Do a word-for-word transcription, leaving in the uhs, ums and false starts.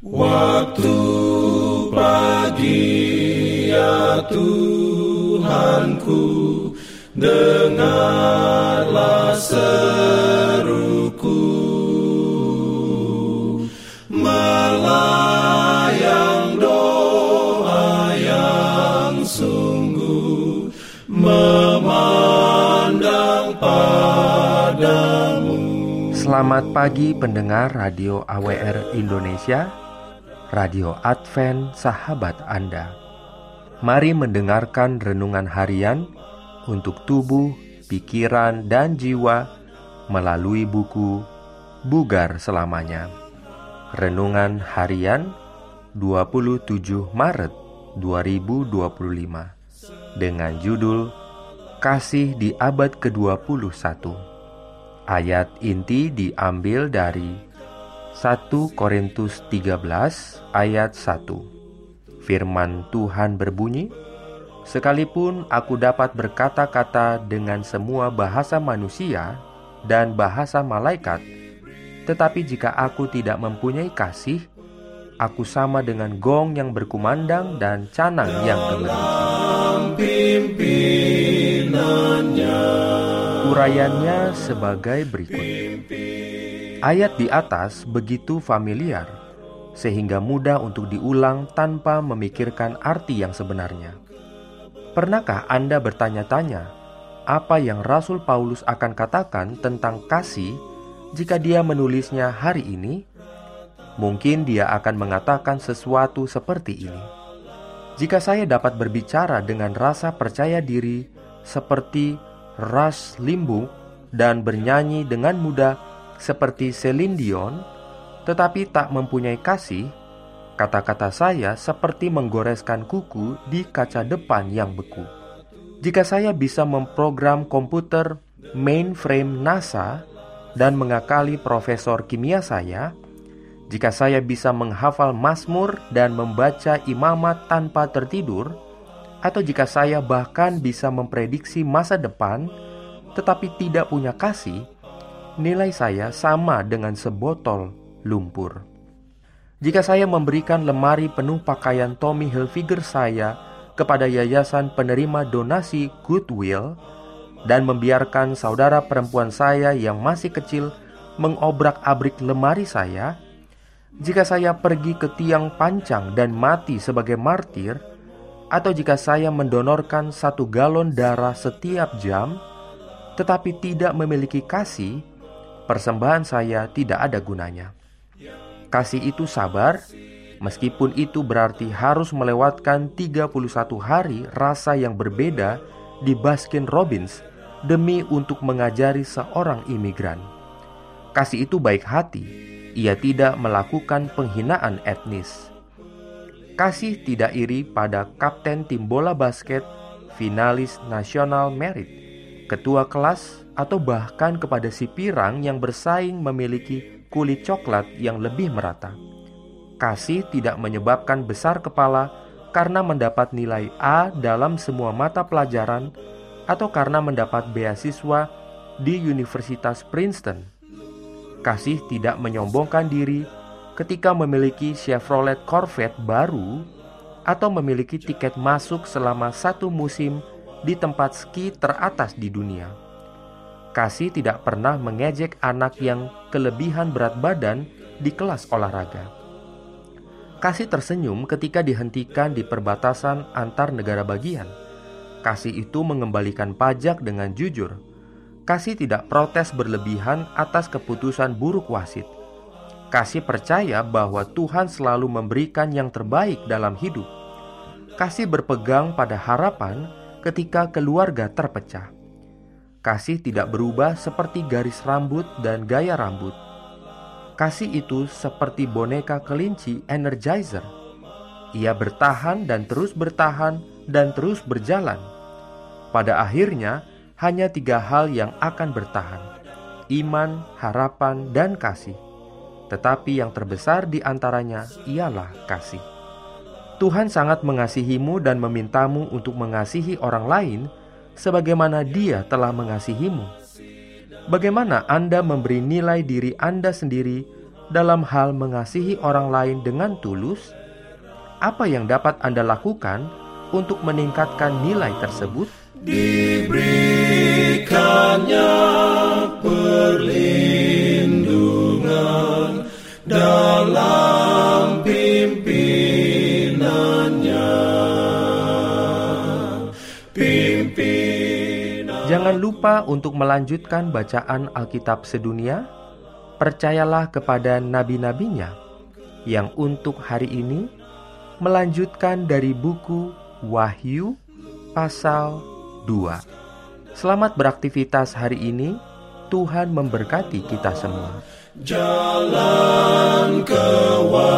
Waktu pagi ya Tuhanku, dengarlah seruku, melayang doa yang sungguh, memandang padamu. Selamat pagi pendengar Radio A W R Indonesia, Radio Advent Sahabat Anda. Mari mendengarkan renungan harian untuk tubuh, pikiran, dan jiwa melalui buku Bugar Selamanya. Renungan harian dua puluh tujuh Maret dua ribu dua puluh lima dengan judul Kasih di abad ke dua puluh satu. Ayat inti diambil dari satu Korintus tiga belas ayat satu. Firman Tuhan berbunyi, "Sekalipun aku dapat berkata-kata dengan semua bahasa manusia dan bahasa malaikat, tetapi jika aku tidak mempunyai kasih, aku sama dengan gong yang berkumandang dan canang yang gemericik." Urayanya sebagai berikut. Ayat di atas begitu familiar, sehingga mudah untuk diulang tanpa memikirkan arti yang sebenarnya. Pernahkah Anda bertanya-tanya, apa yang Rasul Paulus akan katakan tentang kasih jika dia menulisnya hari ini? Mungkin dia akan mengatakan sesuatu seperti ini. Jika saya dapat berbicara dengan rasa percaya diri seperti Rush Limbaugh dan bernyanyi dengan mudah seperti Celine Dion, tetapi tak mempunyai kasih, kata-kata saya seperti menggoreskan kuku di kaca depan yang beku. Jika saya bisa memprogram komputer mainframe NASA dan mengakali profesor kimia saya, jika saya bisa menghafal Mazmur dan membaca imamat tanpa tertidur, atau jika saya bahkan bisa memprediksi masa depan tetapi tidak punya kasih, nilai saya sama dengan sebotol lumpur. Jika saya memberikan lemari penuh pakaian Tommy Hilfiger saya kepada yayasan penerima donasi Goodwill dan membiarkan saudara perempuan saya yang masih kecil mengobrak-abrik lemari saya, jika saya pergi ke tiang pancang dan mati sebagai martir, atau jika saya mendonorkan satu galon darah setiap jam tetapi tidak memiliki kasih, persembahan saya tidak ada gunanya. Kasih itu sabar, meskipun itu berarti harus melewatkan tiga puluh satu hari rasa yang berbeda di Baskin Robbins demi untuk mengajari seorang imigran. Kasih itu baik hati, ia tidak melakukan penghinaan etnis. Kasih tidak iri pada kapten tim bola basket, finalis National Merit, ketua kelas, atau bahkan kepada si pirang yang bersaing memiliki kulit coklat yang lebih merata. Kasih tidak menyebabkan besar kepala karena mendapat nilai A dalam semua mata pelajaran atau karena mendapat beasiswa di Universitas Princeton. Kasih tidak menyombongkan diri ketika memiliki Chevrolet Corvette baru atau memiliki tiket masuk selama satu musim di tempat ski teratas di dunia. Kasih tidak pernah mengejek anak yang kelebihan berat badan di kelas olahraga. Kasih tersenyum ketika dihentikan di perbatasan antar negara bagian. Kasih itu mengembalikan pajak dengan jujur. Kasih tidak protes berlebihan atas keputusan buruk wasit. Kasih percaya bahwa Tuhan selalu memberikan yang terbaik dalam hidup. Kasih berpegang pada harapan ketika keluarga terpecah. Kasih tidak berubah seperti garis rambut dan gaya rambut. Kasih itu seperti boneka kelinci Energizer. Ia bertahan dan terus bertahan dan terus berjalan. Pada akhirnya, hanya tiga hal yang akan bertahan: iman, harapan, dan kasih. Tetapi yang terbesar di antaranya ialah kasih. Tuhan sangat mengasihimu dan memintamu untuk mengasihi orang lain sebagaimana Dia telah mengasihimu. Bagaimana Anda memberi nilai diri Anda sendiri dalam hal mengasihi orang lain dengan tulus, apa yang dapat Anda lakukan untuk meningkatkan nilai tersebut? Diberikannya perlindungan dalam pimpinannya. Pimpinan. Jangan lupa untuk melanjutkan bacaan Alkitab sedunia. Percayalah kepada nabi-nabinya yang untuk hari ini melanjutkan dari buku Wahyu pasal dua. Selamat beraktivitas hari ini. Tuhan memberkati kita semua. Jalan kewajiban